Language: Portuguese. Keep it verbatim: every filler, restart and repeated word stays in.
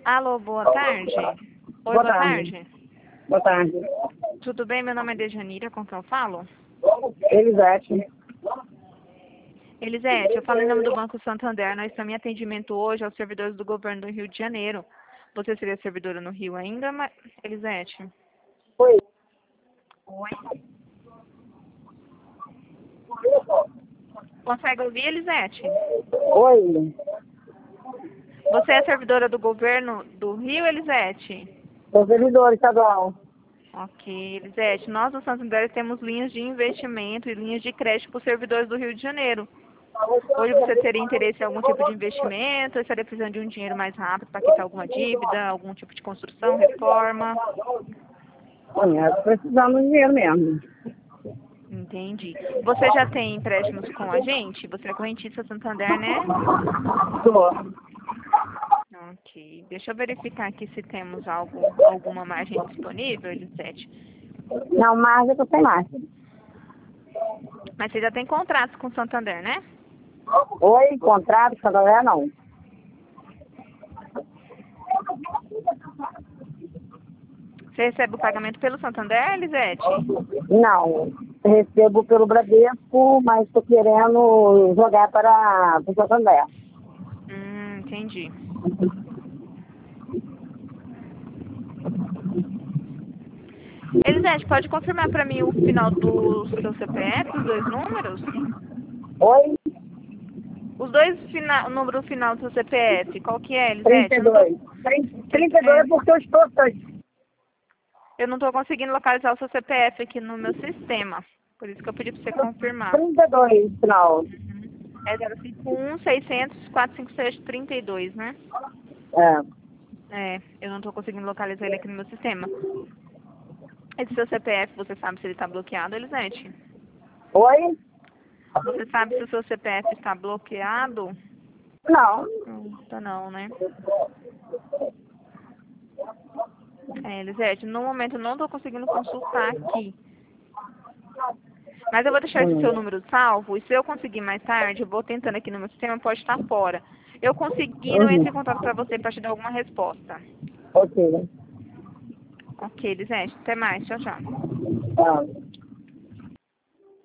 Alô, boa tarde. Oi, Boa boa tarde. tarde. Boa tarde. Tudo bem? Meu nome é Dejanira, com quem eu falo? Elisete. Elisete, eu falo em nome do Banco Santander. Nós estamos em atendimento hoje aos servidores do governo do Rio de Janeiro. Você seria servidora no Rio ainda, mas... Elisete? Oi. Oi? Consegue ouvir, Elisete? Oi. Você é servidora do governo do Rio, Elisete? Sou servidor estadual. Ok, Elisete. Nós, no Santander, temos linhas de investimento e linhas de crédito para os servidores do Rio de Janeiro. Hoje você teria interesse em algum tipo de investimento? Ou estaria precisando de um dinheiro mais rápido para quitar alguma dívida, algum tipo de construção, reforma? Nós precisamos de dinheiro mesmo. Entendi. Você já tem empréstimos com a gente? Você é correntista Santander, né? Sou. Ok. Deixa eu verificar aqui se temos algo, alguma margem disponível, Elisete. Não, mais eu tô sem margem. Mas você já tem contratos com o Santander, né? Oi, contrato, Santander não. Você recebe o pagamento pelo Santander, Elisete? Não. Recebo pelo Bradesco, mas estou querendo jogar para o Santander. Hum, entendi. Elisete, pode confirmar para mim o final do seu C P F, os dois números? Oi? Os dois final, o número final do seu C P F, qual que é, Elisete? trinta e Eu não tô, dois. trinta e dois é porque eu estou... eu não tô conseguindo localizar o seu C P F aqui no meu sistema. Por isso que eu pedi para você confirmar. trinta e dois, final. Uhum. É zero cinco um, seiscentos, quatrocentos e cinquenta e seis, trinta e dois, né? É. É, eu não tô conseguindo localizar ele aqui no meu sistema. Esse seu C P F, você sabe se ele tá bloqueado, Elisete? Oi? Você sabe se o seu C P F está bloqueado? Não. Não, tá não, né? É, Elisete, no momento eu não tô conseguindo consultar aqui. Mas eu vou deixar esse Hum. seu número salvo, e se eu conseguir mais tarde, eu vou tentando aqui no meu sistema, pode estar fora. Eu conseguindo, eu entro em Uhum. contato para você para te dar alguma resposta. Ok. Ok, Elisete, até mais, tchau, tchau. Tá.